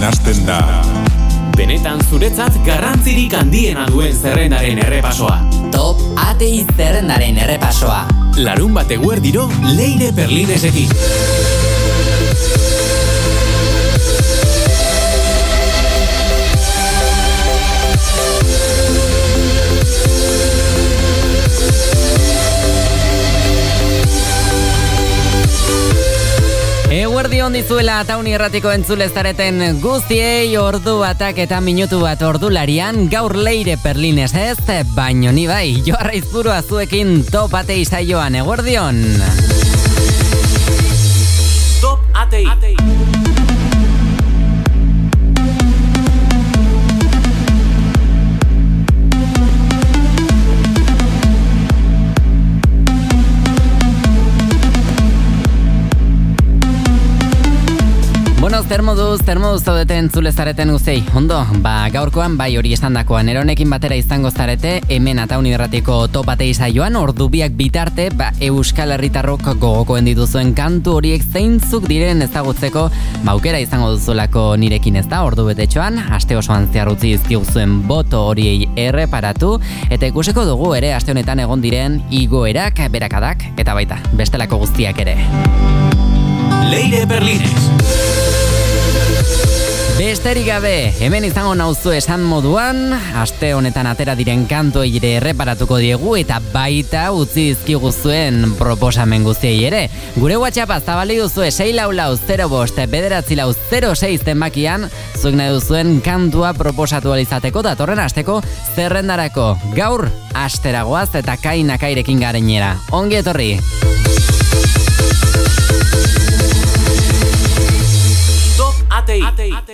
hasten da. Benetan zuretzat garrantzirik handiena duen zerrendaren errepasoa. Top ATI zerrendaren errepasoa. Larun bat eguerdiro Leire Berlinesekin. Eguerdi ondizuela Tauni Erratiko entzule zareten guztiei, ordu batak eta minutu bat ordularian gaur Leire Berlines ez, baino ni bai, Joarra Izburua zuekin Top ATI saioan. Eguerdion. Top ATI. Zer moduz zaudete entzule zareten guzei? Ondo, gaurkoan bai hori esandakoan eronekin batera izango zarete, hemen Tauni Erratiko Top ATI saioan, ordu biak bitarte, Euskal Herritarrok gogokoen dituzuen kantu horiek zeintzuk diren ezagutzeko, aukera izango duzulako nirekin ez da, ordu betetxoan, aste osoan zehar utzi dizkiguzuen boto horiei erreparatu, eta ikusiko dugu ere aste honetan egon diren igoerak, berakadak, eta baita, bestelako guztiak ere. Leire Berlines. Besterik gabe, hemen izango nauzu esan moduan, aste honetan atera diren kantuei ere erreparatuko diegu eta baita utzi dizkiguzuen proposamen guztiei ere. Gure WhatsAppa zabali duzue 644-05 zenbakian, zuek nahi duzuen kantua proposatu alizateko datorren asteko zerrendarako. Gaur, asteragoaz eta kainakairekin garenera. Ongi etorri! ATI.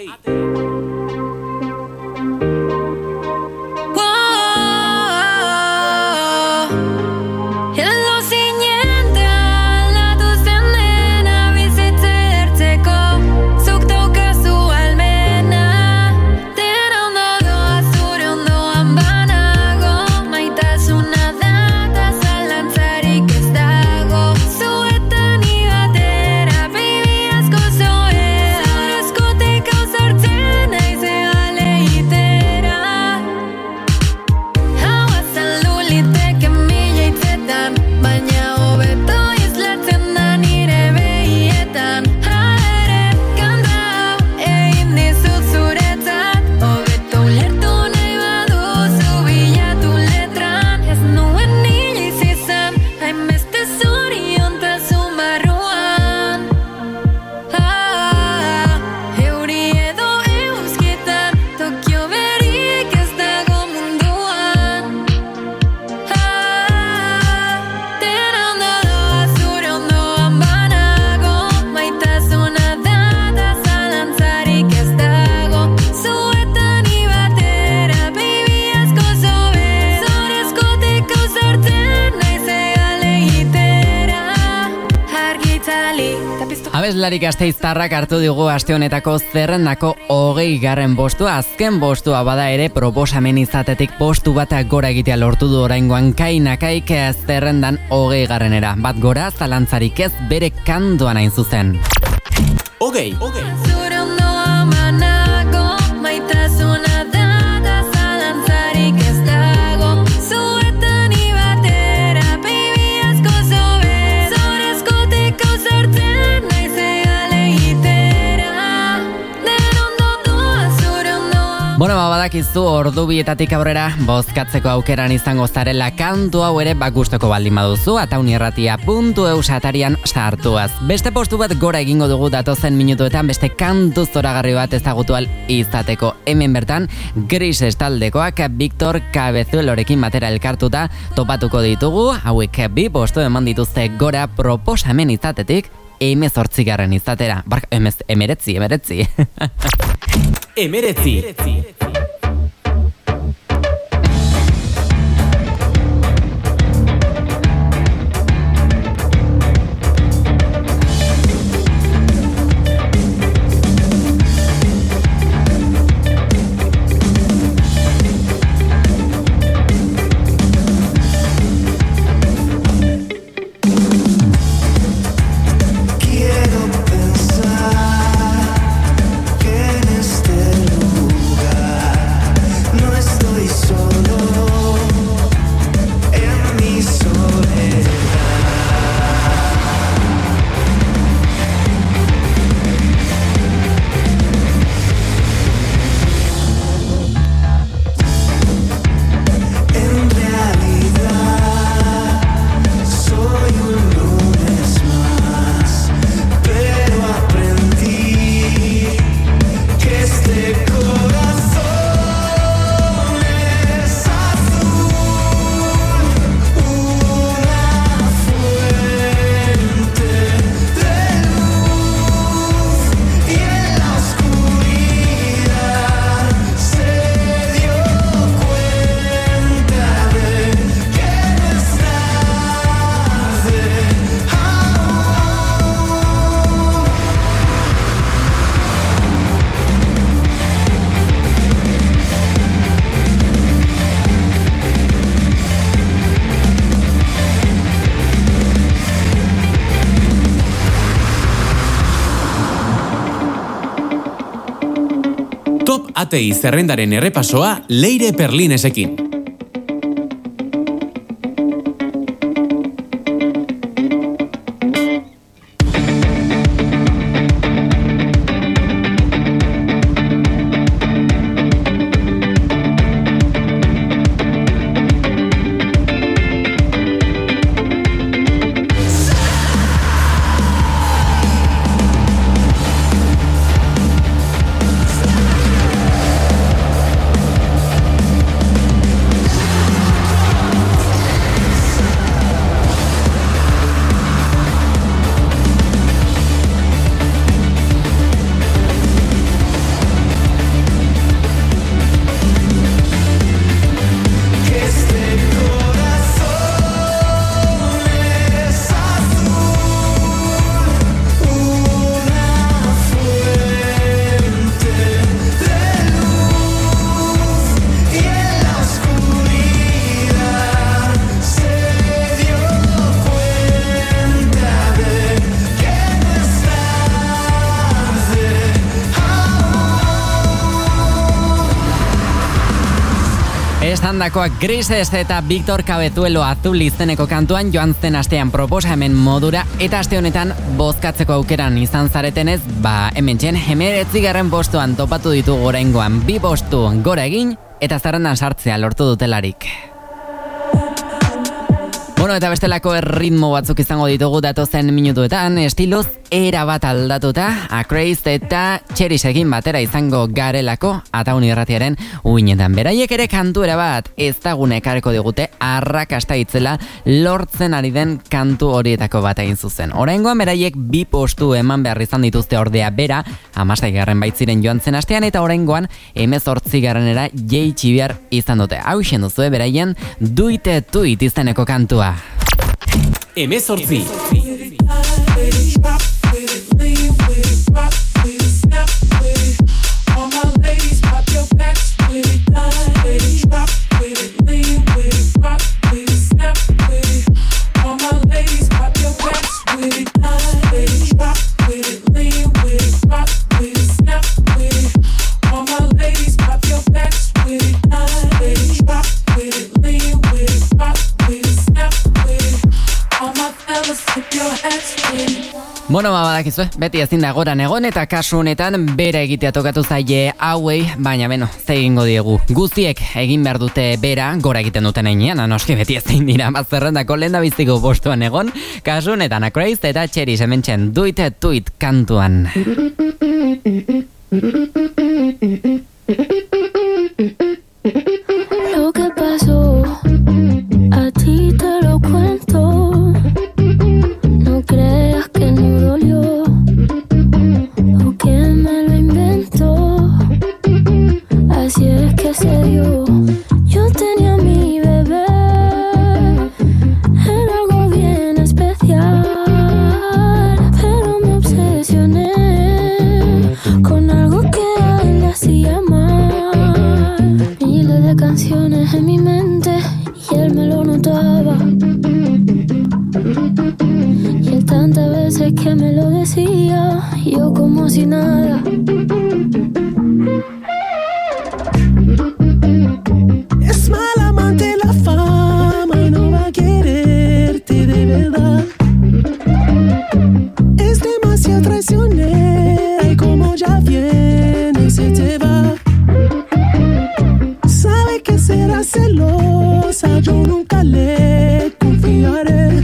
Abeslari Gasteiztarrak hartu digu aste honetako zerrendako 20. postua. Azken postua bada ere proposamen izatetik postu bat gora egitea lortu du oraingoan kainakaik zerrendan 20. Bat gora, zalantzarik ez, bere kantuan hain zuzen. 20. Bueno, badakizu ordu bietatik aurrera bozkatzeko aukeran izango zarela kantu hau ere gustoko baldin baduzu ataunirratia.eu atarian sartuaz. Beste postu bat gora egingo dugu datozen minutuetan beste kantu zoragarri bat ezagutu ahal izateko. Hemen bertan Gris taldekoak Victor Cabezuelorekin batera elkartuta topatuko ditugu, hauek bi postu eman dituzte gora proposamen izatetik 18. izatera. Emeretzi. Quiero pensar que en este Top ATI zerrendaren errepasoa Leire Perlinesekin. Esandakoak Grises eta Victor Cabezuelo Azul izeneko kantuan joan zen astean proposamen modura, eta aste honetan bozkatzeko aukeran izan zaretenez, hementxen 19. postuan topatu ditugu oraingoan 2 postu gora egin eta zerrendan sartzea lortu dutelarik. Eta bestelako ritmo batzuk izango ditugu datozen minutuetan, estiloz erabat aldatuta, Acraze eta Cherisekin batera izango garelako Ataun Irratiaren uinetan. Beraiek ere kantuera bat ezagune ekarriko digute, arrakasta itzela lortzen ari den kantu horietako bat egin zuzen. Oraingoan beraiek 2 postu eman behar izan dituzte, ordea bera 16. baitziren joan zen astean, eta oraingoan 18. jaitsi behar izan dute. Hau isen duzue beraien Duite Tuit izeneko kantua. 18. Badakizue, beti ezin da goran egon, eta kasu honetan bera egitea tokatu zaie hauei, baina ze egingo diegu. Guztiek egin behar dute bera, gora egiten duten einean, noski beti ezin dira zerrendako lehendabiziko postuan egon, kasu honetan Acraze eta Cheris hementxen Duite Tuit kantuan. Lo que pasó, a ti te lo cuento. No creas que no dolió o que me lo inventó. Así es que se dio. Yo tenía a mi bebé, era algo bien especial, pero me obsesioné con algo que a él le hacía mal. Miles de canciones en mi mente y él me lo notaba. Y él tantas veces que me lo decía, yo como si nada. Es mal amante la fama y no va a quererte de verdad. Es demasiado traicionera y como ya viene se te va. Sabe que será celosa, yo nunca le confiaré.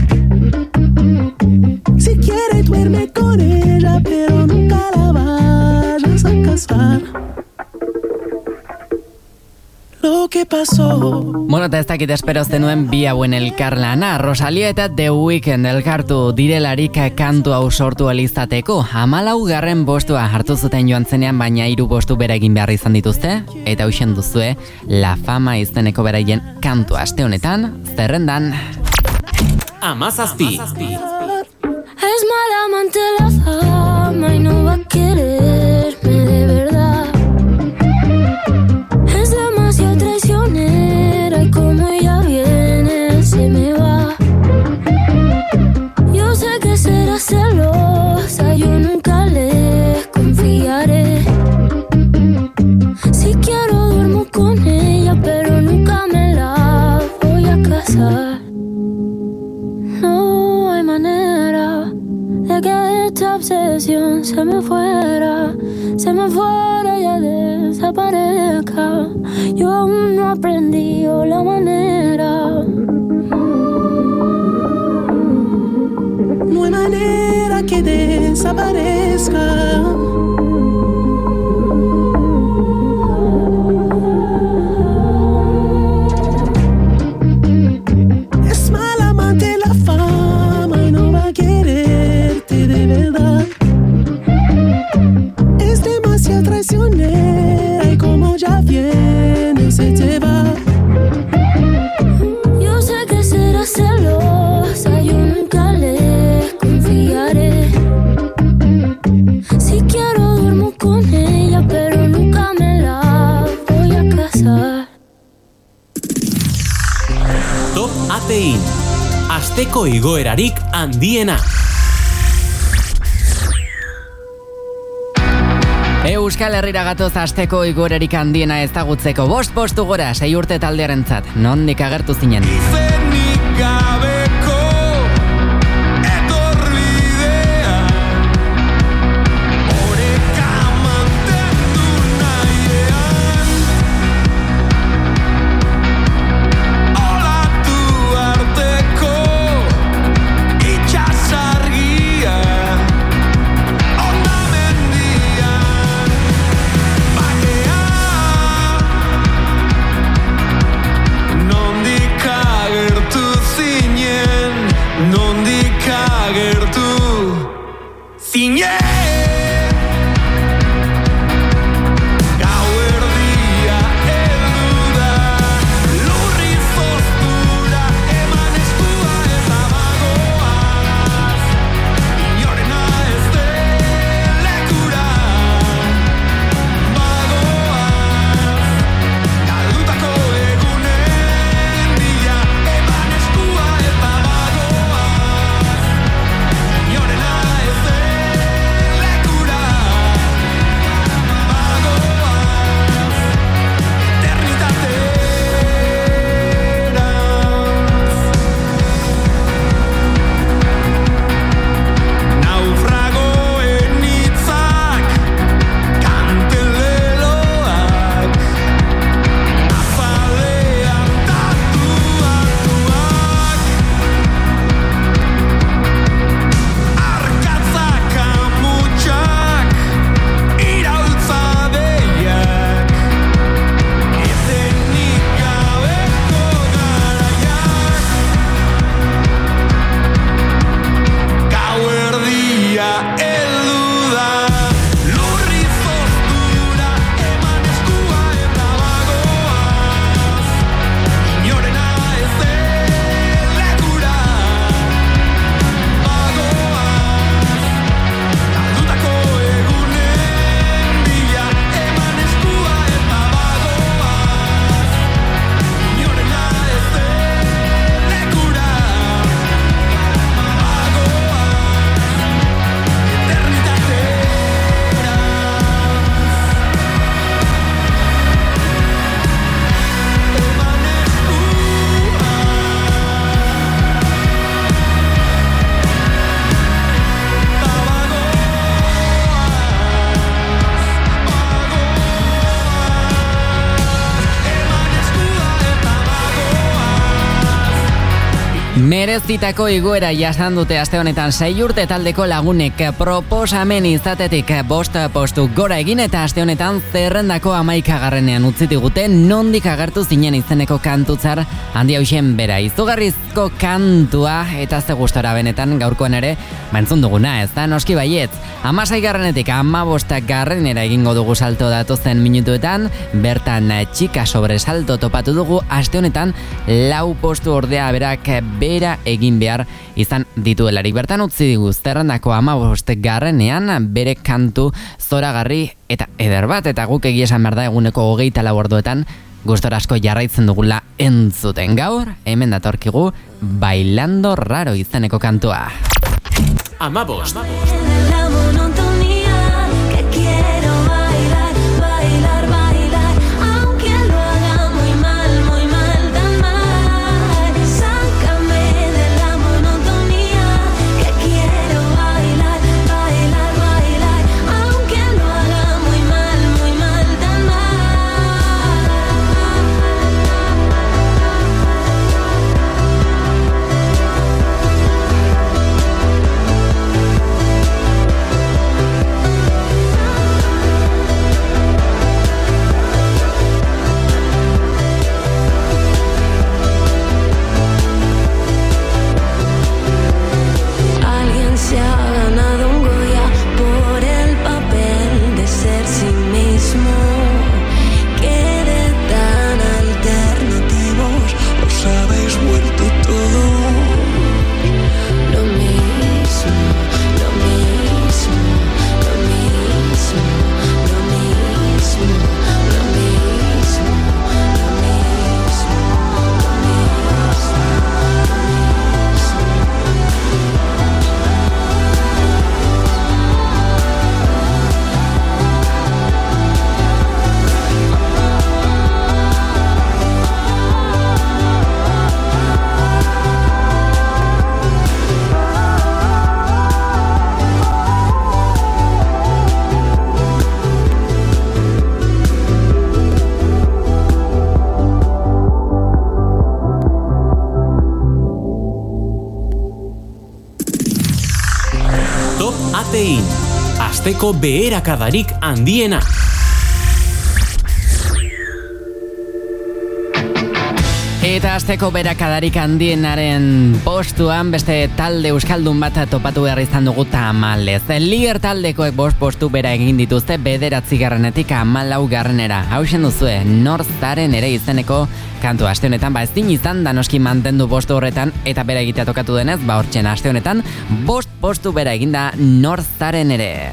Si quiere duerme con ella, pero nunca la vayas a casar. Lo que pasó. Eta ez dakit espero zenuen bi hauen elkarlana, Rosalia eta The Weeknd elkartu direlarik kantu hau sortu alizateko. 14. postua hartu zuten joan zenean, baina 3 postu bera egin behar izan dituzte, eta hausen duzue La Fama izeneko beraien kantu aste honetan zerrendan. 17. Es mala amante la fama y no va a quererme de verdad. Es demasiado traicionera y como ella viene se me va. Yo sé que será celosa, yo nunca le confiaré. para ella desaparezca. Yo aún no aprendí la manera. No hay manera que desaparezca. Es mala amante la fama y no va a quererte de verdad. Es demasiado traicionera y como ya viene se te va. Yo sé que será celosa, yo nunca le confiaré. Si quiero duermo con ella, pero nunca me la voy a casar. Top ATI. Asteko igoerarik handiena. Euskal Herrira gatoz asteko igoerarik handiena ezagutzeko 5 postu gora 6 urte taldearentzat. Nondik agertu zinen? Izenik gabeko etorbidea, oreka mantendu nahiean, olatu arteko itxasargia, ondamendian, bakea, nondik agertu zinen, nondik agertu zinen. Gauerdia heldu da, lurri zoztura, eman eskua eta bagoaz, inorena ez den lekura, bagoaz, galdutako egunen bila, eman eskua eta bagoaz, inorena ez den lekura, bagoaz, eternitaterantz. Naufragoen hitzak, kanten leloak, azalean tatuatuak, arkatzak amutsak, iraultza deiak, etenik gabeko garaiak, gauerdia heldu da, lurri zoztura, eman eskua eta bagoaz, inorena ez den lekura, bagoaz, galdutako egunen bila, eman eskua eta bagoaz, inorena ez den lekura, Merezitako igoera jasan dute aste honetan 6 urte taldeko lagunek proposamen izatetik 5 postu gora egin eta aste honetan zerrendako 11garrenean utzi digute nondik agertu zinen izeneko kantutzar handi hausen bera. Izugarrizko kantua eta ze gustora benetan gaurkoan ere entzun duguna, ez da noski baietz. 16garrenetik 15garrenera egingo dugu salto datozen minutuetan, bertan txika sobresalto topatu dugu aste honetan 4 postu ordea berak bera egin behar izan dituelarik. Bertan utzi digu zerrendako 15garrenean bere kantu zoragarri eta eder bat, eta guk egia esan behar da eguneko 24 orduetan gustora asko jarraitzen dugula entzuten. Gaur, hemen datorkigu Bailando Raro izeneko kantua. 15. La monotonía que quiero bailar, bailar, bailar, aunque lo haga muy mal, tan mal. Sácame de la monotonía que quiero bailar, bailar, bailar, aunque lo haga muy mal, asteko beherakadarik handiena. Eta asteko beherakadarik handienaren postuan beste talde euskaldun bat topatu behar izan dugu tamalez. Lier taldekoek 5 postu bera egin dituzte 9. -14. Hausen duzue, Northaren ere izeneko kantu aste honetan, ezin izan danoski mantendu postu horretan eta bera egitea tokatu denez, hortzen aste honetan 5 postu bera eginda Northaren ere.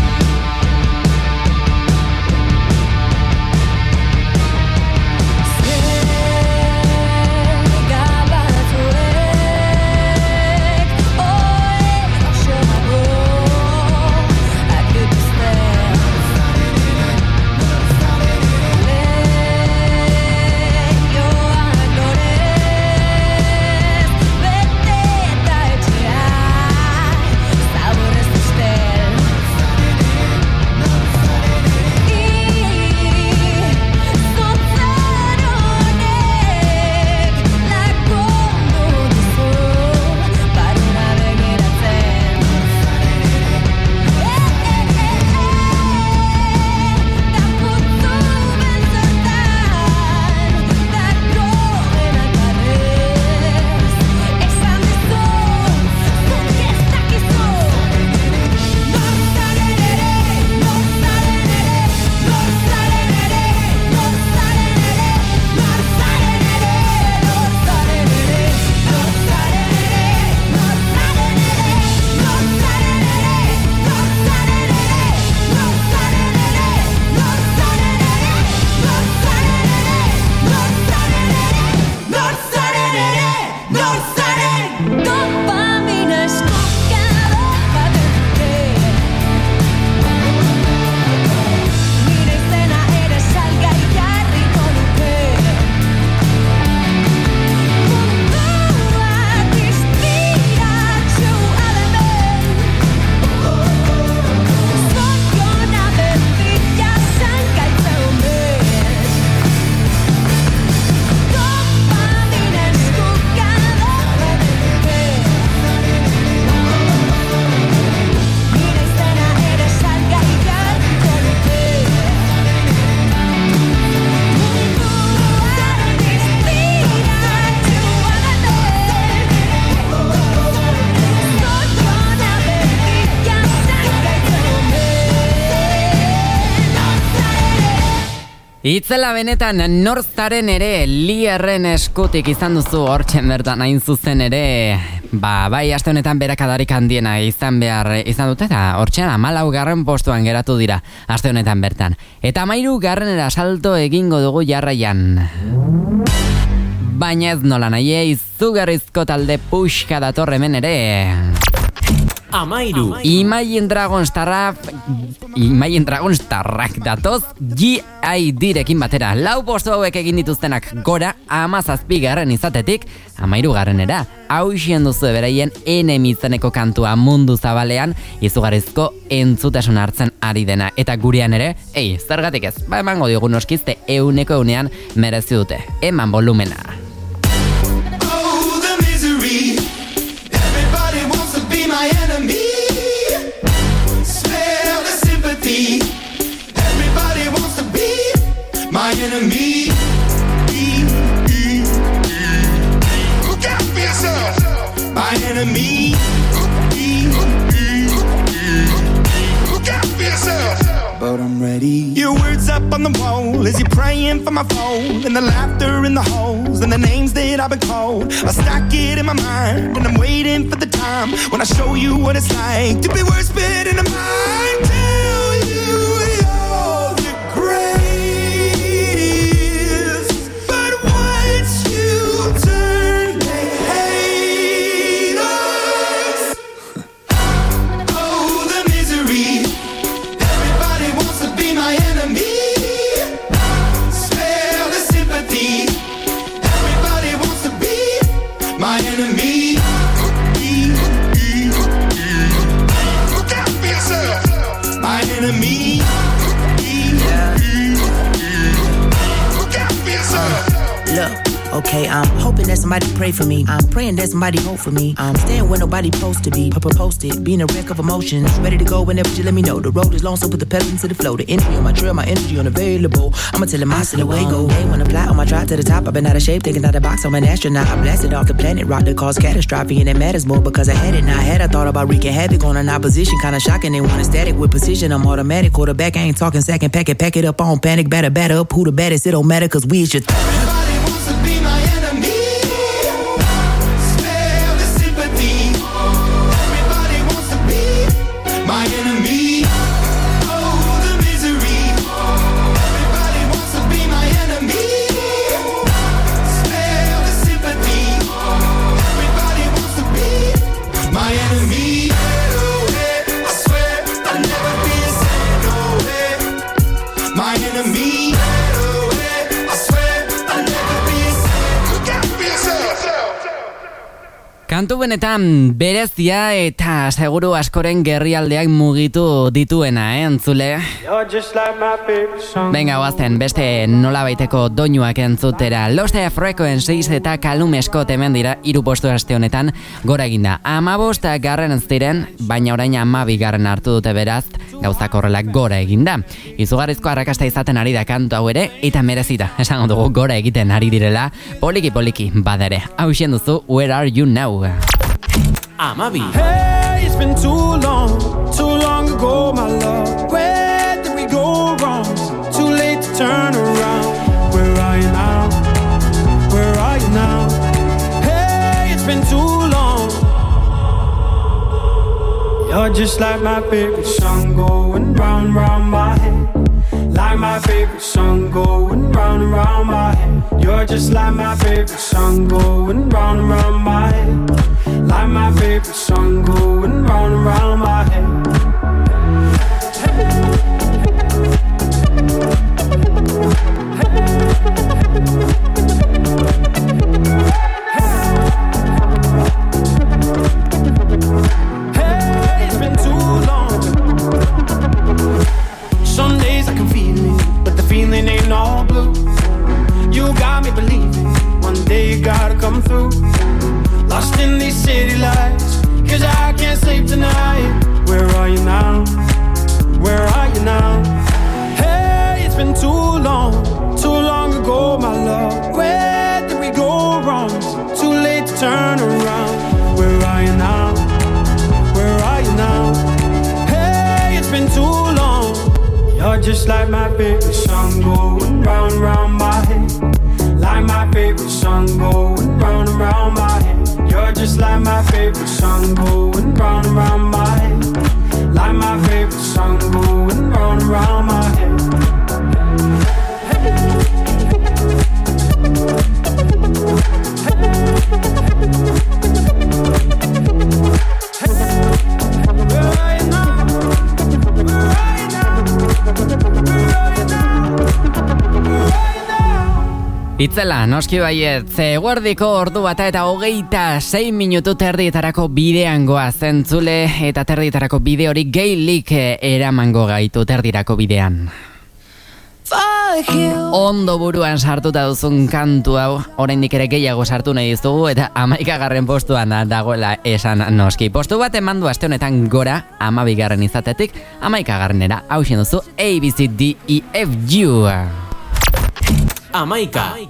Itzela benetan Northaren ere Lierren eskutik izan duzu hortzen bertan hain zuzen ere. Bai, aste honetan beherakadarik handiena izan behar izan dute eta hortzen 14. postuan geratu dira aste honetan bertan. Eta 13. salto egingo dugu jarraian. Baina ez nola nahi, izugarrizko talde puxka dator hemen ere. Imagine Dragons Starrak datoz G.I.D.rekin batera. 4 postu hauek egin dituztenak gora 17. izatetik 13. Hauxien duzu beraien Enemy izeneko kantua mundu zabalean izugarrizko entzutasun hartzen ari dena. Eta gurean ere, zergatik ez, emango diogu noskizte 100% merezi dute. Eman volumena. My enemy, spare the sympathy. Everybody wants to be my enemy. Look out for yourself, my enemy. Look out for yourself. But I'm ready. Your words up on the wall as you're praying for my phone, and the laughter in the halls and the names that I've been called. I stack it in my mind and I'm waiting for the time when I show you what it's like to be worse fit in the mind. Tell you you're the greatest, but once you turn they hate us. Oh, the misery. Everybody wants to be my enemy. Spare the sympathy. Everybody wants to be my enemy. Look out for yourself. My Okay, I'm hoping that somebody pray for me. I'm praying that somebody hope for me. I'm staying where nobody supposed to be. Posted, being a wreck of emotions. Ready to go whenever you let me know. The road is long, so put the pedal into the flow. The energy on my trail, my energy unavailable. I'ma tell him I still away go. Hey, when I fly on my drive to the top, I've been out of shape, thinking out the box. I'm an astronaut. I blasted off the planet, rock that caused catastrophe, and it matters more because I had it. Now I had, I thought about wreaking havoc on an opposition, kinda shocking. They want a static with precision. I'm automatic, quarterback. I ain't talking second pack it up on panic, batter up. Who the baddest? It don't matter, cause we is just. Everybody wants to be my enemy. Spare the sympathy. Everybody wants to be my enemy. Oh, the misery. Everybody wants to be my enemy. Spare the sympathy. Everybody wants to be my enemy. I swear I'll never be a sad, no way. My enemy. Kantu benetan berezia eta seguru askoren gerrialdeak mugitu dituena, entzule? Venga, guazen, beste nola baiteko doinuak entzutera. Lost Frequencies eta Callum Scott hemen dira 3 postu aste honetan gora eginda. 15 garren ziren, baina orain 12 garren hartu dute beraz, gauzak horrela gora eginda. Izugarrizko arrakasta izaten ari da kantu hau ere, eta merezita, esango dugu gora egiten ari direla, poliki badere. Hau duzu, Where Are You Now? Amabi. Hey, it's been too long ago, my love. Where did we go wrong? Too late to turn around. Where are you now? Where are you now? Hey, it's been too long. You're just like my favorite song going round, round my head. Like my favorite song going round and round my head. You're just like my favorite song going round and round my head. Like my favorite song going round and round my head. Hey, it's been too long. Some days I can feel it, but the feeling ain't all blue. You got me believing one day you gotta come through. Lost in these city lights, cause I can't sleep tonight. Where are you now? Where are you now? Hey, it's been too long ago, my love. Where did we go wrong? Too late to turn around. Where are you now? Where are you now? Hey, it's been too long. You're just like my favorite song going round and round my head. Like my favorite song going round and round my head. You're just like my favorite song going round and round my head. Like my favorite song going round and round my head. Itzela, noski baiet, eguerdiko ordu bata eta 26 minutu terdietarako bidean goaz entzule, eta terdietarako bide hori geilik eramango gaitu terdirako bidean. Ondo buruan sartuta duzun kantu hau, oraindik ere gehiago sartu nahi dizugu, eta 11. postuan dagoela esan noski. Postu bat eman du aste honetan gora, 12. izatetik, 11. hau duzu ABCDEFU. Amaika.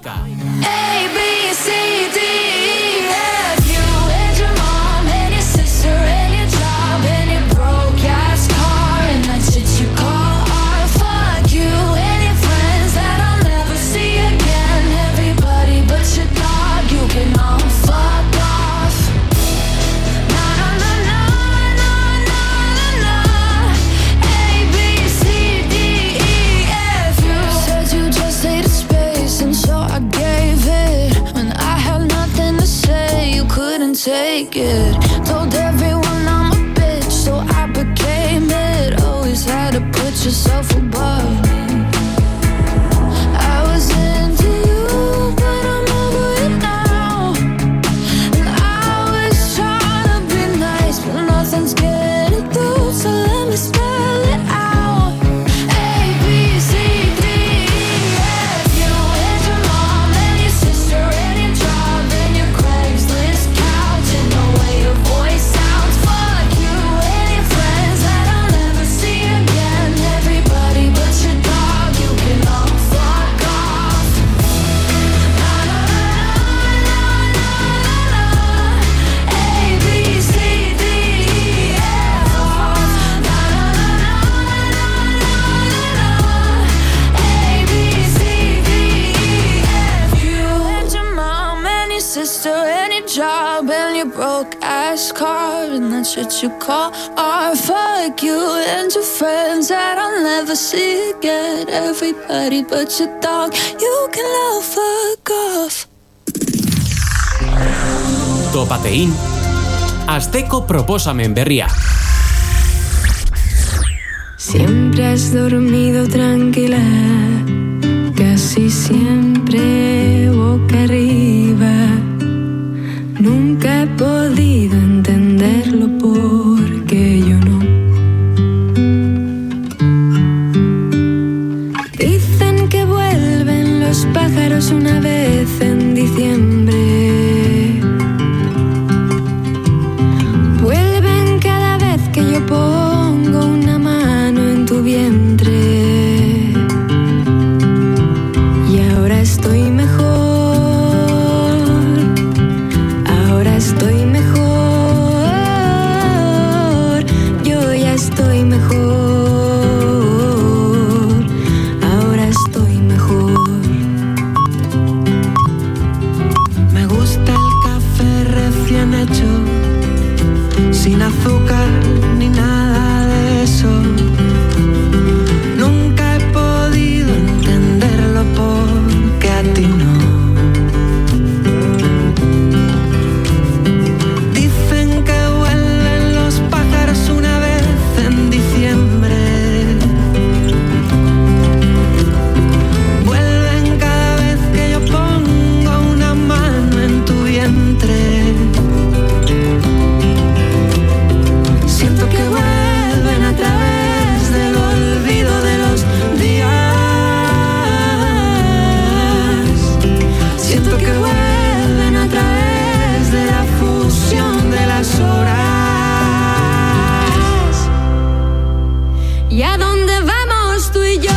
So I gave it when I had nothing. car, and that's what you call art. Fuck you and your friends that I'll never see again. Everybody but your dog, you can love, fuck off. Topatein, asteko proposamen berria. Siempre has dormido tranquila, casi siempre boca arriba. Nunca he podido entenderlo porque yo no. Dicen que vuelven los pájaros una vez en diciembre. Vuelven cada vez que yo pongo una mano en tu vientre. Y ahora estoy mejor. Estoy mejor, yo ya estoy mejor, ahora estoy mejor. Me gusta el café recién hecho, sin azúcar ni nada de eso. Nunca he podido entenderlo porque a ti no. ¿Y a dónde vamos tú y yo?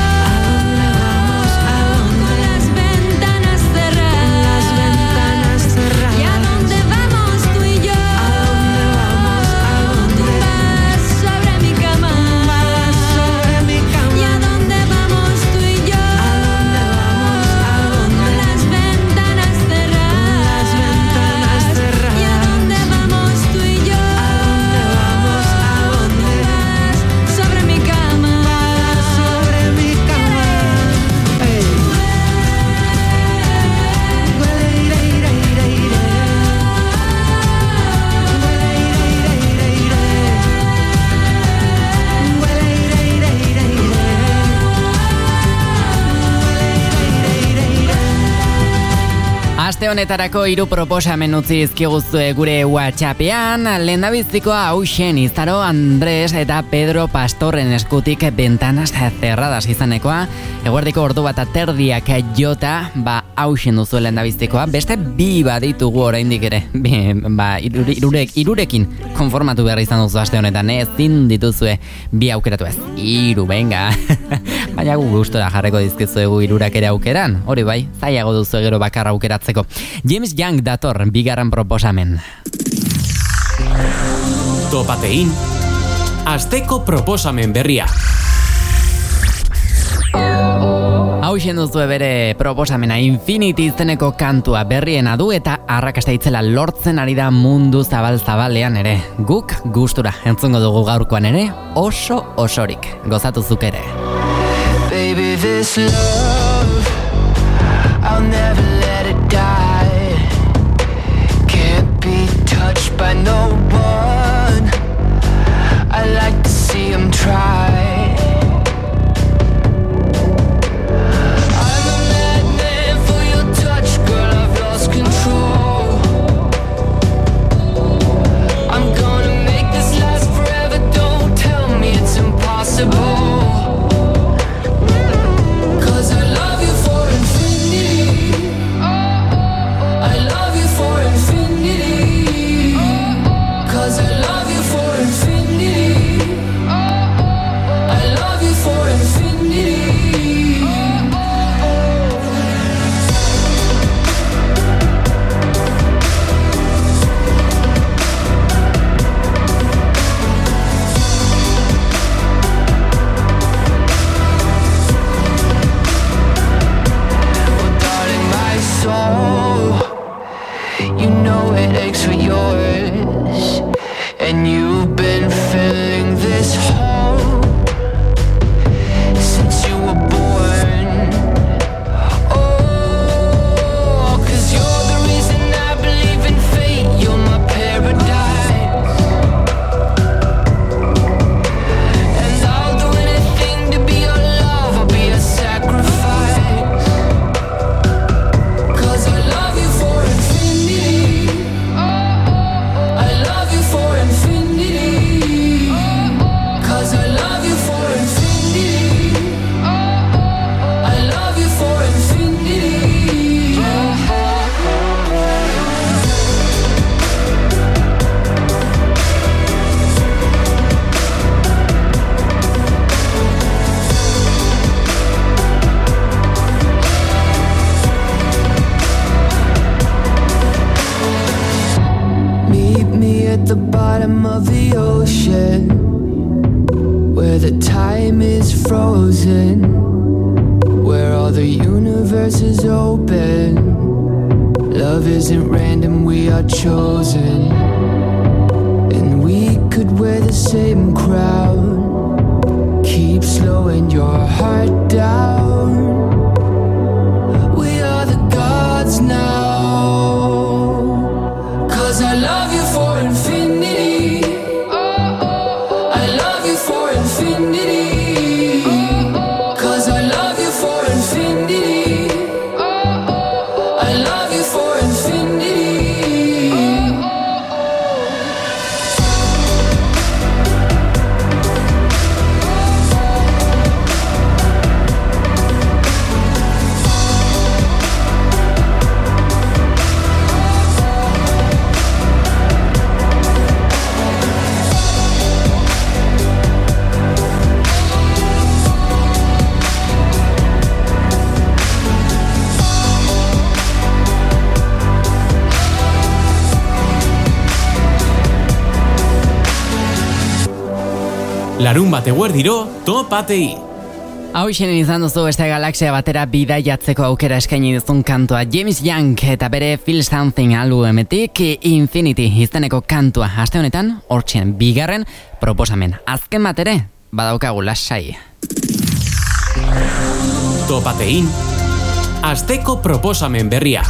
Honetarako 3 proposamen utzi dizkiguzue gure WhatsAppean. Lehendabizikoa hausen izaro Andres eta Pedro Pastorren eskutik Ventanas Cerradas izanekoa. Eguerdiko ordu bat aterdiak jota, hausen duzu lehendabizikoa. Beste 2 baditugu oraindik ere. Irurekin konformatu behar izan duzu aste honetan, ezin dituzue 2 aukeratu ez. 3, venga. Baina gu gustora jarreko dizkizuegu 3 ere aukeran. Hori bai, zailago duzu gero bakarra aukeratzeko. James Young dator, 2. proposamen. Topatein, asteko proposamen berria. Hauxen duzu bere proposamena Infinity izeneko kantua berriena du eta arrakasta itzela lortzen ari da mundu zabal-zabalean ere. Guk gustura entzungo dugu gaurkoan ere, oso osorik. Gozatu zuk ere. Baby, this love, I'll never let it die. Can't be touched by no one. I like to see him try. I'm a madman for your touch, girl, I've lost control. I'm gonna make this last forever, don't tell me it's impossible. 'Cause I love frozen, where all the universe is open. Love isn't random, we are chosen. And we could wear the same crown. Keep slowing your heart down. We are the gods now. 'Cause I love you for infinity. I love you for infinity. 'Cause I love you for infinity. I love you for infinity. Larun bat eguerdiro, Top ATI. Hau izan duzu beste galaxia batera bidaiatzeko aukera eskaini duzun kantua James Young eta bere Feel Something albumetik Infinity izeneko kantua. Aste honetan, hortxen bigarren proposamen. Azken bat ere, badaukagu lasai. Top ATIn, asteko proposamen berria.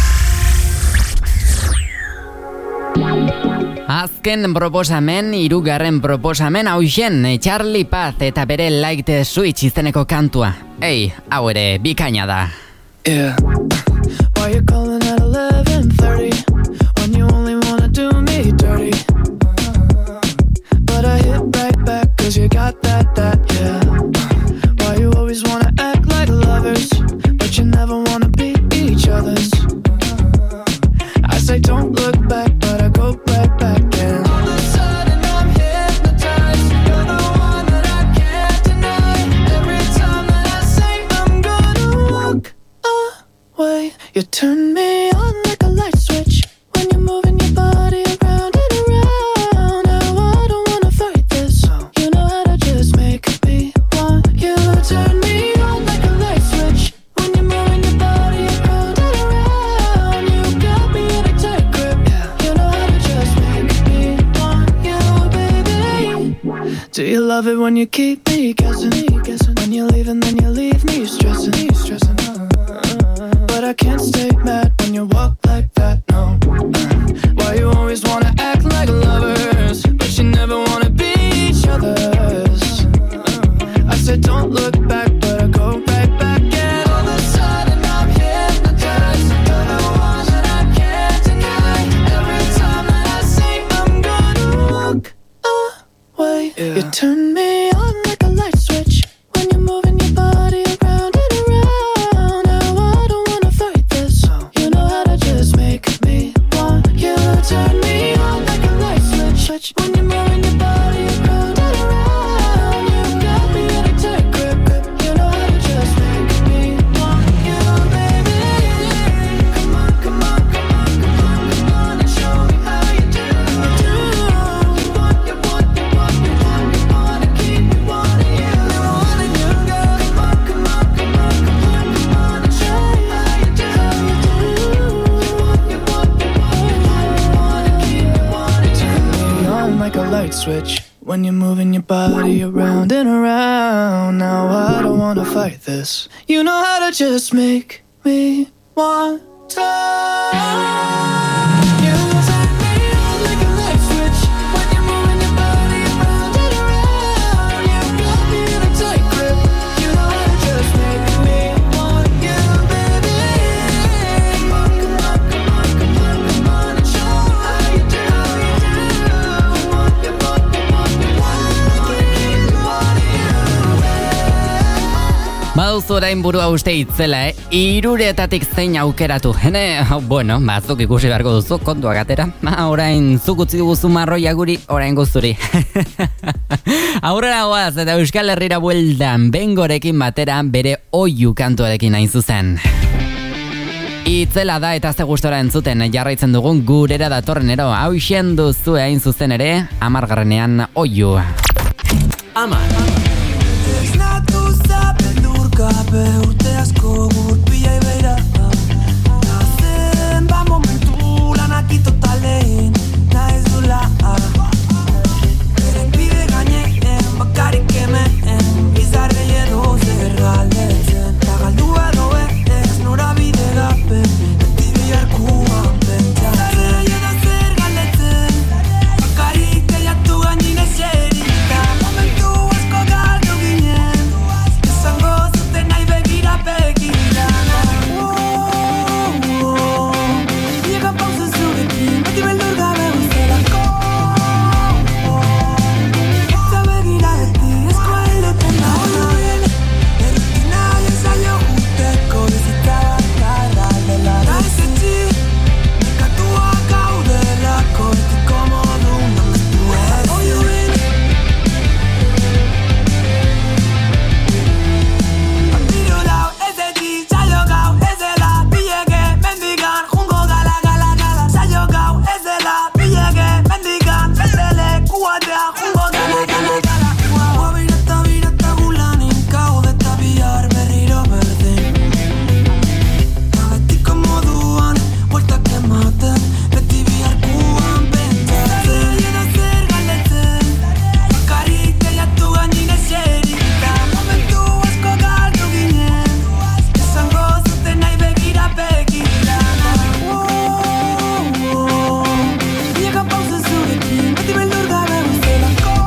Azken proposamen, hirugarren proposamen hausen Charlie Puth eta bere Like the Switch izeneko kantua. Ei, hau ere bikaina da. Yeah. Why you calling at 11:30 when you only wanna do me dirty? But I hit right back 'cause you got that, yeah. Why you always wanna act like lovers, but you never wanna be each other's? I say don't look back, but I go right back and all of a sudden I'm hypnotized. You're the one that I can't deny. Every time that I say I'm gonna walk away, you turn me on like a light switch when you're moving your body around and around. Now I don't wanna fight this. You know how to just make me want you. Turn me on like a light switch when you're moving your body around and around. You got me in a tight grip. You know how to just make me want you, baby. Do you love it when you keep me guessing? When you leave and then you leave me stressing. But I can't stay mad when you walk like that, no. Why you always wanna act like lovers, but you never wanna be each other's? I said don't look back, but I go right back and all of a sudden I'm hypnotized. You're the one that I can't deny. Every time that I say I'm gonna walk away, you turn me on like a light switch when you're moving your body around and around. Now I don't wanna fight this. You know how to just make me want you. Turn me on like a light switch when you're moving your body around and around. You got me in a tight grip. You know how to just make me want you, baby. Come on, come on, come on, come on, come on and show me how you do. You want, you want, you want, you want, you wanna keep me wanting you. Wanting you, girl. Come on, come on, come on, come on, come on and show me how you do. You want, you want, you want, you want, you wanna keep me wanting you. Turn me on like a light switch when you're moving your body around and around. Now I don't wanna fight this. You know how to just make me want to. You turn me on like a light switch when you're moving your body around and around. You got me in a tight grip. You know how to just make me want you, baby. Come on, come on, come on, come on, come on and show me how you do. You want, you want, you want, you want, you wanna keep me wanting you. Baduzu orain burua uste itzela, Hiruretatik zein aukeratu. Bueno, batzuk ikusi beharko duzu, kontuak atera. Orain zuk utzi dugu marroia guri, orain guzturi. Aurrera goaz eta Euskal Herrira bueltan Bengorekin batera bere oiu kantuarekin hain zuzen. Itzela da eta ze gustora entzuten jarraitzen dugun gurera datorrenero. Hauxen duzu hain zuzen ere, 10. oiu. Ama. It's not too sad. gabe urte asko gurpila ibeira Nazen ba momentu lanak itotalein naiz dula Beren bide gaineen bakarik hemen Bizarrei edo zerraldetzen Ta galdu edo ez nora bide gabe Beti biharkuan pentsatzen Edo zer galdetzen Bakarik teiatu gainin eserita Momentu asko galdu ginen Esango zuten nahi begira Llega pausa zurekin Beti beldur gabe guztelako Eta begira beti esko heluten da Errutina jasaio guteko bizita bakarra dela Naiz etxi, nekatua gaudelako Beti komodu namestu ez Biro lau ez edi, saio gau ez dela Bilege mendigan, jungo gala gala gala Saio gau ez dela, bilege mendigan Beste lekuatea, jungo gala gala gala Ua birata gulanin Gaude eta bihar berriro berdin Ta betiko moduan, bueltak ematen Beti biharkuan pentsatzen Edo zer galdetzen Bakarrik teiatu gainin eserita Momentu asko galdu ginen Esango zuten nahi begira Llega pausa zurekin Beti beldur gabe guztelako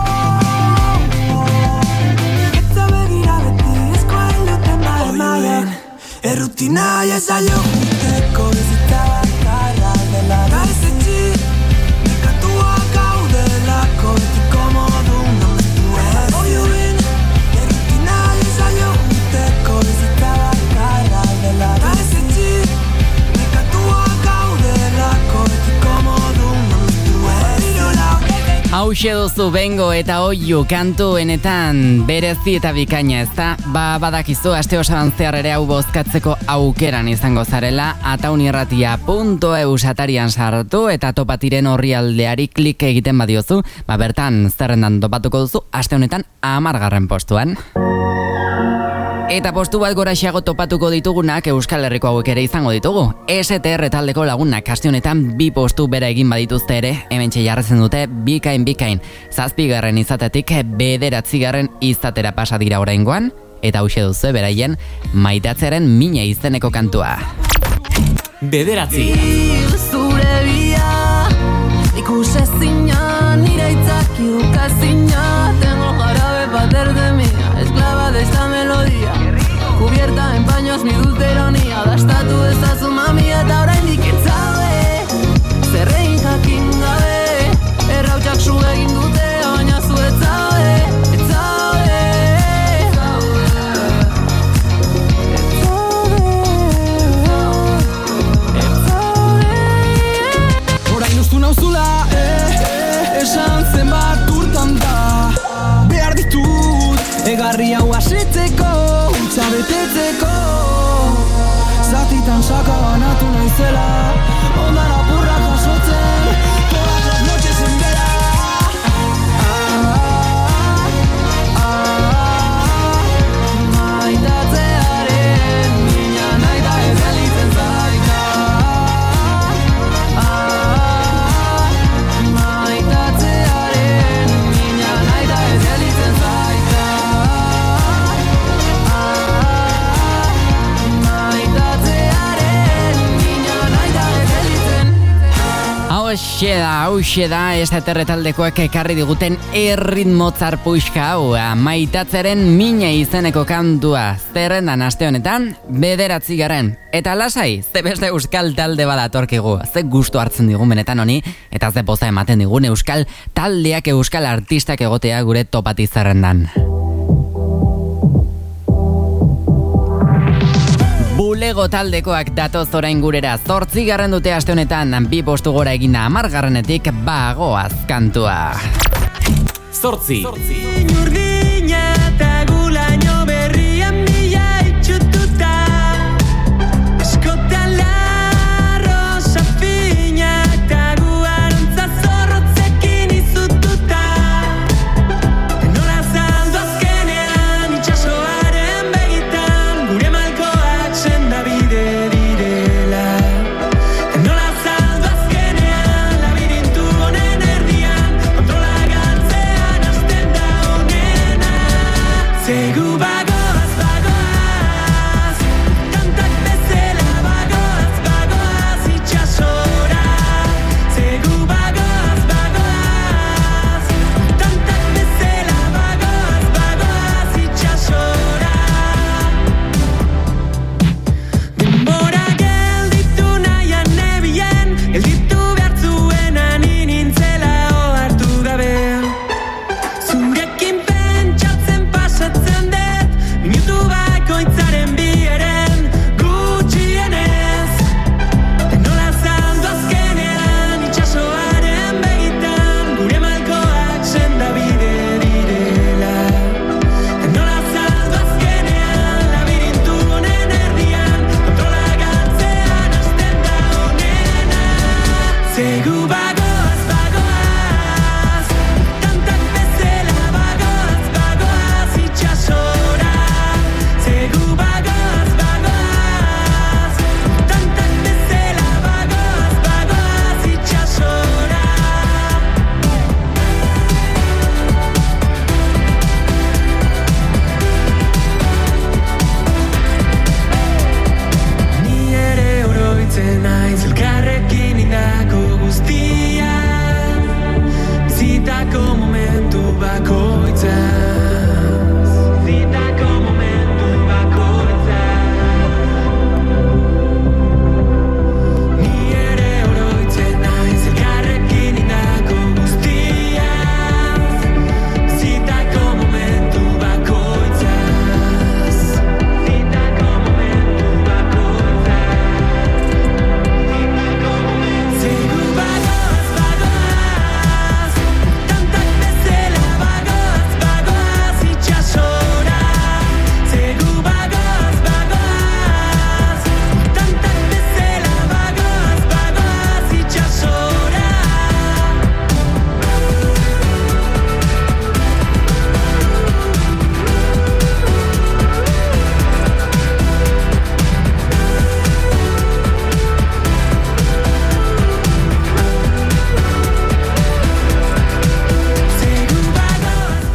Eta begira beti esko heluten da emaien Errutina jasaio guteko bizita bakarra dela Naiz etxi, nekatua gaudelako Beti komodu namestu ez Errutina jasaio guteko bizita bakarra dela Naiz etxi, nekatua gaudelako Beti komodu namestu ez Biro lau Hauxe duzu Bengo eta Oiu kantu enetan berezi eta bikaina ezta? Badakizu aste osoan zehar ere hau bozkatzeko aukeran izango zarela ataunirratia.eu atarian sartu eta topatiren orrialdeari klik egiten badiozu, bertan zerrendan topatuko duzu aste honetan 10. postuan. Eta postu bat goraxeago topatuko ditugunak Euskal Herriko hauek ere izango ditugu. STR taldeko lagunak aste honetan 2 postu bera egin badituzte ere, hementxe jarretzen dute bikain. 7. izatetik 9. izatera pasa dira oraingoan, eta hauxe duzu beraien Maitatzearen mina izeneko kantua. 9. Zure bia ikusezina nire itzaki ukazina Tengo jarabe pater de mía esclava de esta melodía Cubierta en paños mi dulce ironía Dastatu ezazu mami eta oraindik etzabe Zerrein jakin gabe Errautxak su egin dute baina zu etzabe Orain ustu nauzula Esan zenbat urtan da Behar ditut Egarri hau asetzeko Utsa betetzeko Zatitan sakabanatu naizela Ondan apurrak jasotzen Todas las noches en vela Maitatzearen mina naita ez gelitzen zaika Maitatzearen mina naita ez gelitzen zaika Maitatzearen mina naita ez gelitzen Hauxe da STR taldekoak ekarri diguten erritmotzar puxka hau Maitatzearen mina izeneko kantua zerrendan aste honetan 9. Eta lasai, ze beste euskal talde badatorkigu Ze gustu hartzen digun benetan honi Eta ze poza ematen digun euskal taldeak euskal artistak egotea gure topati zerrendan Bulego taldekoak datoz orain gurera 8. dute aste honetan 2 postu gora eginda 10. bagoaz kantua 8. Urdina eta gulaino berrian bila itxututa Eskotan la rosa fina eta guarontza zorrotzekin izututa Nola zaldu azkenean itxasoaren begitan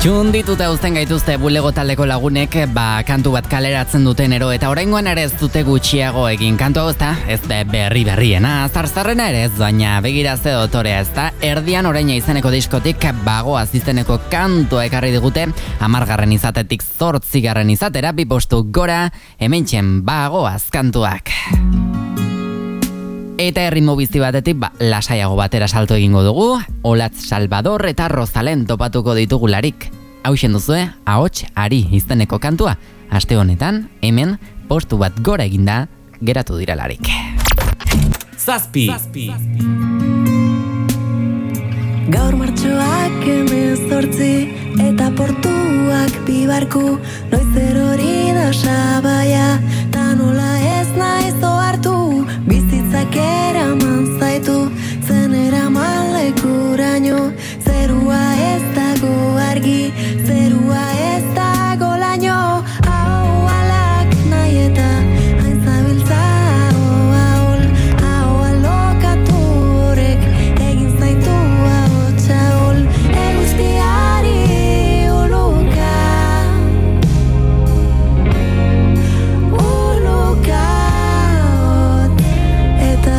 Txundituta uzten gaituzte bulego taldeko lagunek kantu bat kaleratzen duten ero eta oraingoan ere ez dute gutxiago egin. Kantu hau ez da berriena, zarzarrena ere ez, baina begira ze dotorea ez da. Erdian oraina izeneko diskotik bagoaz izeneko kantua ekarri digute, 10. izatetik 8. izatera, 2 postu gora, hementxen bagoaz kantuak. Eta erritmo bizti batetik, lasaiago batera salto egingo dugu, Olatz Salvador eta Rozalen topatuko ditugularik. Hauxen duzue, ahots ari izeneko kantua, aste honetan, hemen, postu bat gora eginda, geratu diralarik. Zazpi. Gaur martxoak 18 eta portuak 2 barku, noiz erori da sabaia, ta nola ez naiz ohartu, bizitzak eraman zaitu, zen eraman lekuraino, zerua ez dago argi, zerua ez dago laino, hau alak nahi eta hain zabiltza ahol, hau alokatu horrek egin zaitu ahotxaol, eguzkiari uluka eta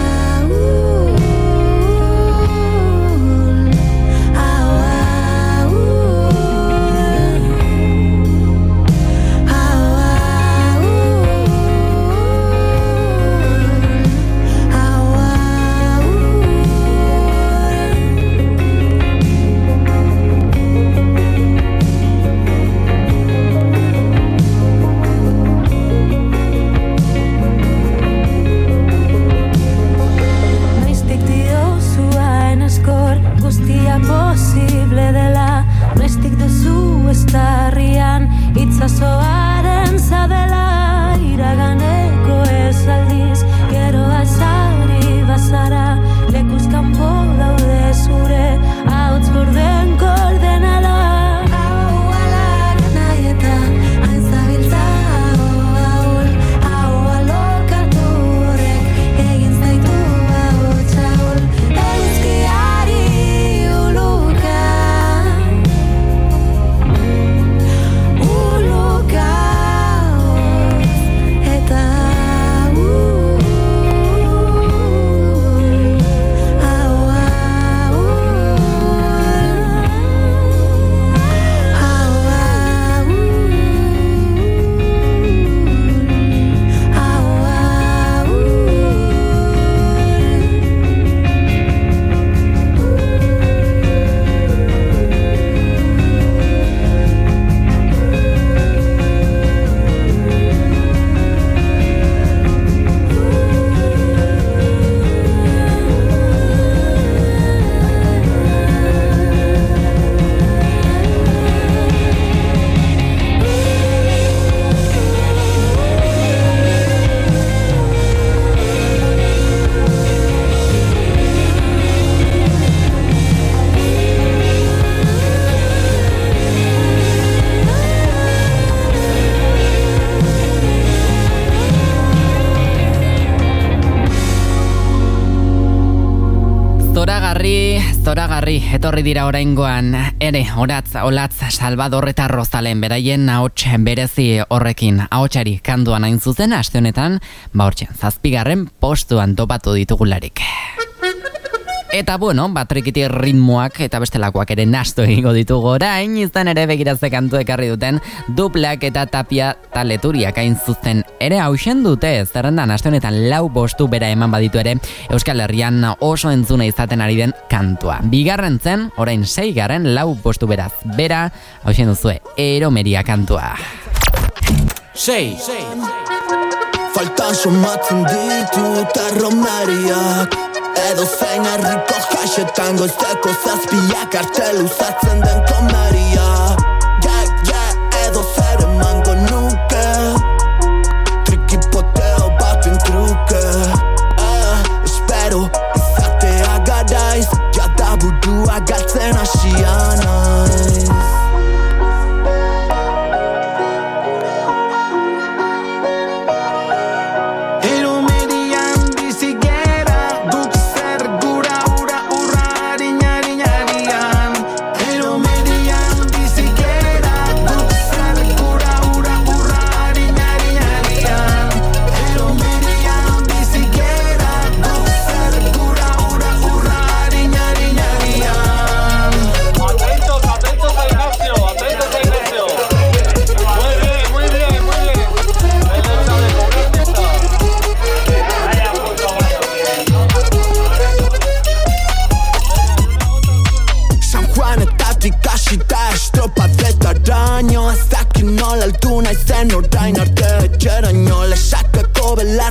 guztia posible dela, noiztik duzu estarrian, itzazoaren zabela, iraganeko esaldiz, gero azari bazara, lekuz kanpo daude zure, ahots gorden koordenala. Hau alak nahi eta hain zabiltza ahol, hau alokatu horrek egin zaitu ahotxaol, eguzkiari Zoragarri, etorri dira oraingoan, ere, Olatz Salvador eta Rozalen, beraien ahots berezi horrekin, ahotsari kanduan hain zuzen, aste honetan, hortzen, 7. postuan topatu ditugularik. Eta trikiti ritmoak eta bestelakoak ere nasto egingo ditugu orain, izan ere begiratze kantu ekarri duten Duplak eta Tapia taleturiak hain zuzen ere hausen dute, zerrendan aste honetan 4 postu bera eman baditu ere Euskal Herrian oso entzuna izaten ari den kantua. Bigarren zen, orain 6. 4 postu beraz bera, hausen duzue Eromeria kantua. 6. Faltan somatzen ditut erromeriak, edo zein herriko jaixetan goizeko 7 arte luzatzen den komeria. Edo zer emango nuke, trikipoteo baten truke, espero izatea garaiz, jada burua galtzen asian naiz. Bizi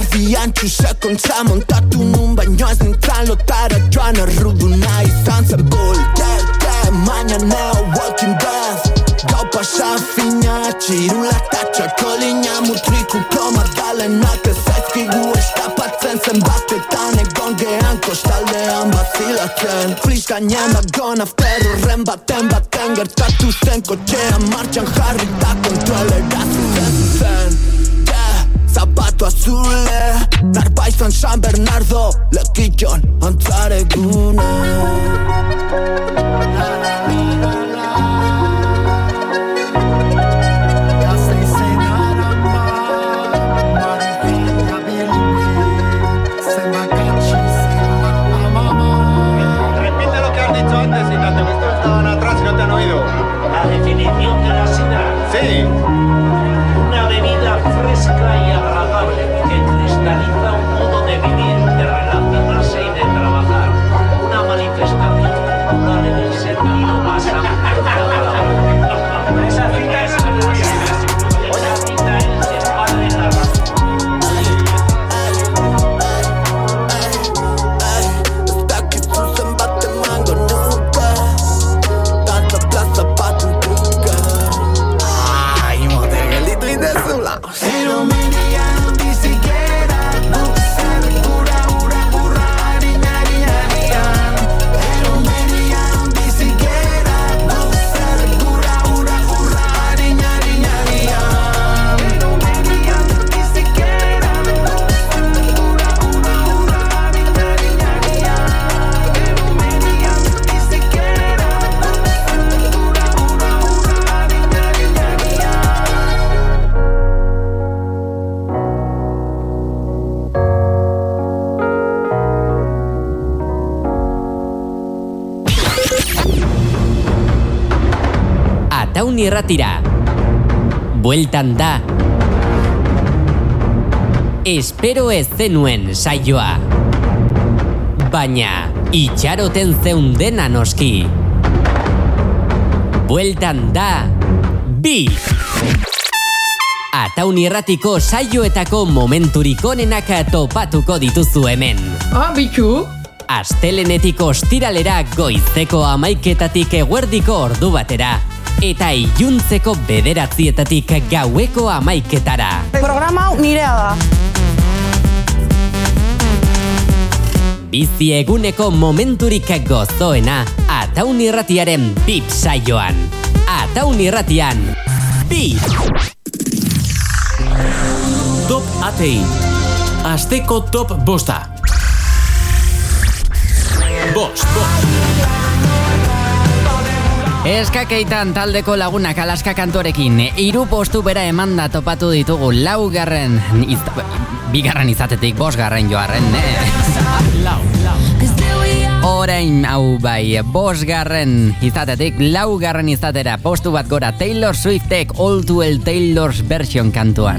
Ardian txusakon montatu nun, baino ez nintzen lotara joan erruduna izan zen bull. Mañana Walking Dead Gau pasa fina txirula eta txakolina mutrikuko magdalenak ez zaizkigu eskapatzen zenbatetan egon gehan kostaldean bazilatzen Flish gainen bagon after horren baten gertatu zen kotxean martxan jarrita kontrolera zuzen Zapato azule Narbaizan San Bernardo Lekitxon antzaregune Repite lo que has dicho antes y tanto que estos estaban atrás y no te han oído. La definición de la sidra. Sí. Una bebida fresca y agradable que cristaliza un modo de vivir, de relacionarse y de trabajar. Una manifestación cultural en el sentido más amplio de la palabra. Esa cita es padre de la razón. Pero me digan ni siquiera buscar pura burra niña. Pero me digan ni siquiera buscar pura burra niña. Pero me digan ni siquiera buscar pura burra niña. Pero me digan ni siquiera buscar pura burra niña. Ataun irratira bueltan da Espero ez zenuen saioa Baina itxaroten zeundena noski Bueltan da bi Ataun irratiko saioetako momenturik onenak topatuko dituzu hemen Bitxu Astelenetik ostiralera goizeko 11:00 eguerdiko ordu batera eta iluntzeko 9:00 gaueko 11:00. Programa hau nirea da. Bizi eguneko momenturik gozoena Ataun irratiaren bip saioan. Ataun irratian bip. Top ATI. Asteko top bosta. Bost. Eskakeitan taldeko lagunak Alaska kantuarekin 3 postu bera emanda topatu ditugu bigarren izatetik 5. joarren Orain hau bai 5. izatetik 4. izatera postu bat gora Taylor Swiftek All Too Well Taylor's version kantuan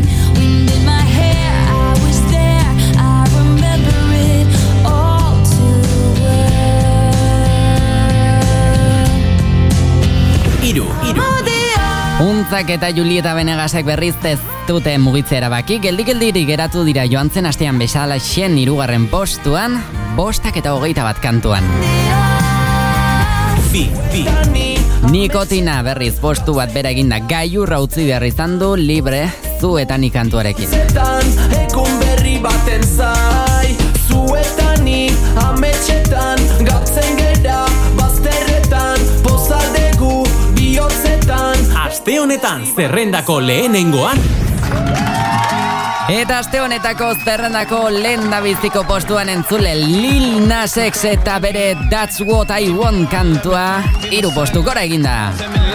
Untzak eta Julieta Venegasek berriz ez dute mugitzea erabaki, geldik-geldirik geratu dira joan zen astean bezala 3. postuan, 5:21 kantuan. Nikotina berriz postu bat bera eginda gailurra utzi behar izan du libre zuetani kantuarekin. Egun berri baten zai, zuetani ametxetan, gautzen gera, bazterretan, pozaldegu, bihotzetan. Aste honetan zerrendako lehenengoan Eta aste honetako zerrendako lehendabiziko postuan entzule Lil Nas X eta bere That's What I Want kantua 3 postu gora eginda.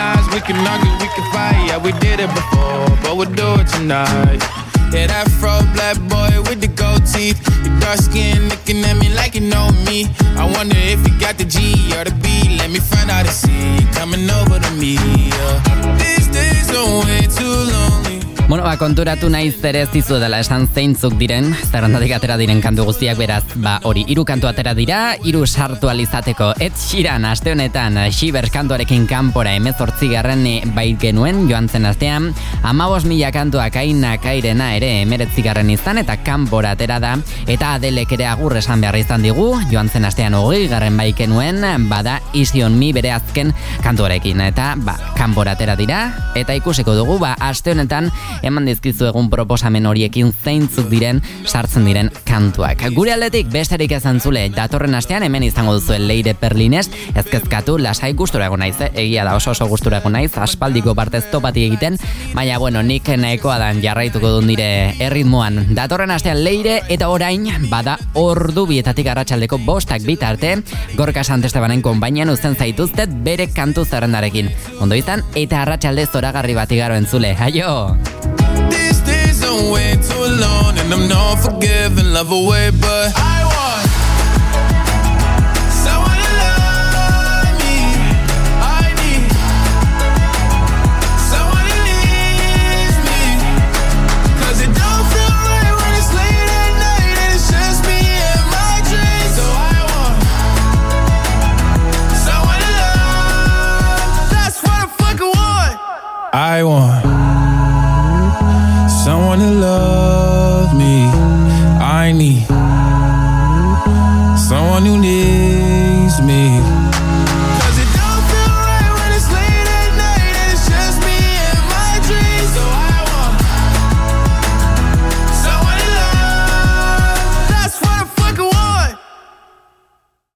Yeah, that fro black boy with the gold teeth. Your dark skin looking at me like you know me. I wonder if you got the G or the B. Let me find out and see you coming over to me. These days are way too lonely. Bueno, konturatu naiz ere ez dizu dela esan zeintzuk diren, zerrendatik atera diren kantu guztiak, beraz, hori, 3 kantu atera dira, 3 sartu alizateko. Ed Sheeran aste honetan, Shivers kantuarekin kanpora 18. bait genuen, joan zen astean, 15.000 kantuak Airena ere 19. izan, eta kanpora atera da, eta Adelek ere agur esan behar izan digu, joan zen astean 20. bait genuen, bada Easy on Me bere azken kantuarekin, eta kanpora atera dira, eta ikusiko dugu, aste honetan eman dizkizu egun proposamen horiekin zeintzuk diren sartzen diren kantuak. Gure aldetik besterik ez entzule, datorren astean hemen izango duzu Leire Perlines, ezkezkatu, lasai gustura egon naiz, egia da oso gustura egon naiz, aspaldiko partez topati egiten, baina bueno, nik nahikoa dan jarraituko dut nire erritmoan. Datorren astean Leire, eta orain bada ordu bietatik arratsaldeko 5 bitarte, Gorka Santestebanen konbainian uzten zaituztet bere kantu zerrendarekin. Ondo izan, eta arratsalde zoragarri bat igaro entzule. Aio! These days I'm way too alone and I'm not forgiving love away, but I want someone to love me. I need someone who needs me, 'cause it don't feel right when it's late at night and it's just me and my dreams. So I want someone to love. That's what I fucking want. I want someone to love me. I need someone who needs